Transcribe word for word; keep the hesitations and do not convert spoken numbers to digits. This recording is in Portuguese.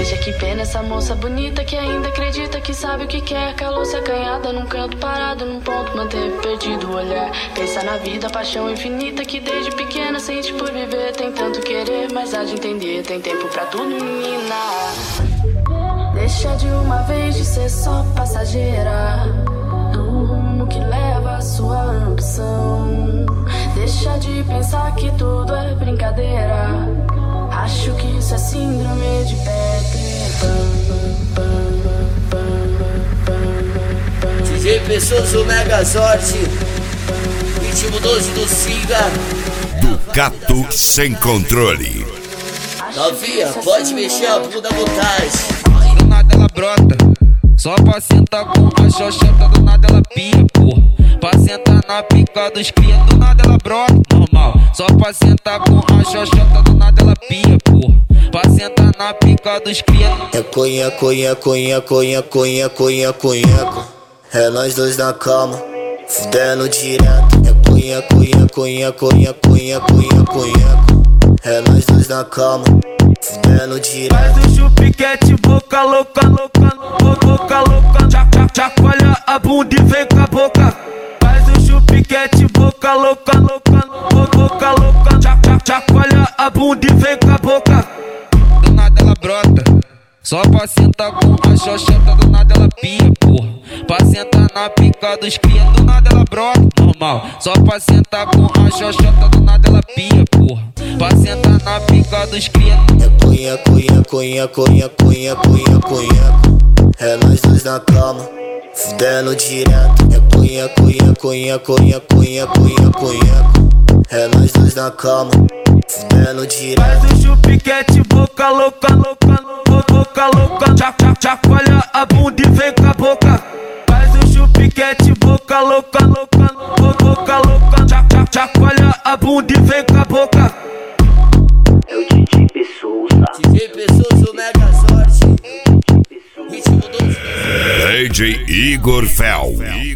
Veja que pena essa moça bonita que ainda acredita que sabe o que quer. Calou-se acanhada num canto parado, num ponto manteve perdido o olhar. Pensa na vida, paixão infinita que desde pequena sente por viver. Tem tanto querer, mas há de entender, tem tempo pra tudo, menina. Deixa de uma vez de ser só passageira do rumo que leva a sua ambição. Deixa de pensar que tudo é brincadeira. Acho que isso é síndrome de Peter Pan. D J Pessoas, o Megazord, ritmo doze do Siga, Ducato sem controle. Novinha, pode mexer a bunda à vontade. Do nada ela brota, só pra sentar com a xoxota. Do nada ela pia, porra, pra sentar na pica dos cria. Do nada ela brota, normal, só pra sentar com a xoxota. Do nada ela pia, porra, pra sentar na pica dos cria. É conha, conha, conha, conha, conha, conha, conha. É nós dois na cama, fudendo direto. É conha, conha, conha, conha, conha, conha, conha. É nós dois na cama, fudendo direto. Faz o chupiquete, boca louca, louca, boca louca. Chacoalha a bunda e vem com a boca. Faz o chupiquete, boca louca, louca, boca louca. Chacoalha a bunda e vem com a boca. Do nada ela brota, só pra sentar com a xoxota. Do nada ela pia, porra, pra sentar na pica dos cria. Do nada ela brota, normal, só pra sentar com a xoxota. Do nada ela pia, porra, pra sentar na pica dos cria. É conha, conha, conha, conha, conha, conha, conha. É nós dois na cama, fudendo direto. É conha, conha, conha, conha, conha, conha, conha. É nós dois na cama, fudendo direto. Faz o chupiquete, boca louca, louca, boca louca. Chacoalha a bunda e vem com a boca. Faz o chupiquete, boca louca, louca, boca louca. Chacoalha a bunda e vem com a boca. É o D J Pessoas, D J Pessoas, o Megazord, ritmo doze. D J Igor Fel.